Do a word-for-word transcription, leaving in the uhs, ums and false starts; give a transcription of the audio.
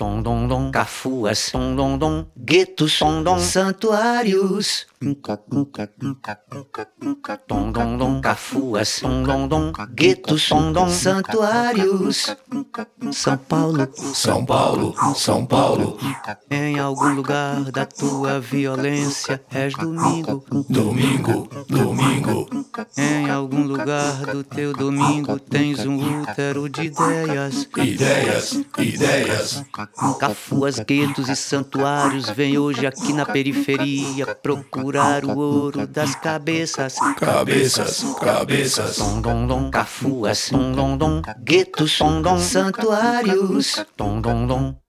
tom dom dom, cafuas, tom dom dom, guetos, tom dom, santuários, tom dom dom, cafuas, tom dom dom, guetos, tom dom, santuários. São Paulo, São Paulo, São Paulo, em algum lugar da tua violência és domingo. domingo, domingo, Em algum lugar do teu domingo tens um útero de ideias. ideias, ideias, Cafuas, guetos e santuários vêm hoje aqui na periferia procurar o ouro das cabeças. cabeças, cabeças, Tom dom dom, cafuas, tom dom dom, guetos, tom dom, santuários, tom dom dom.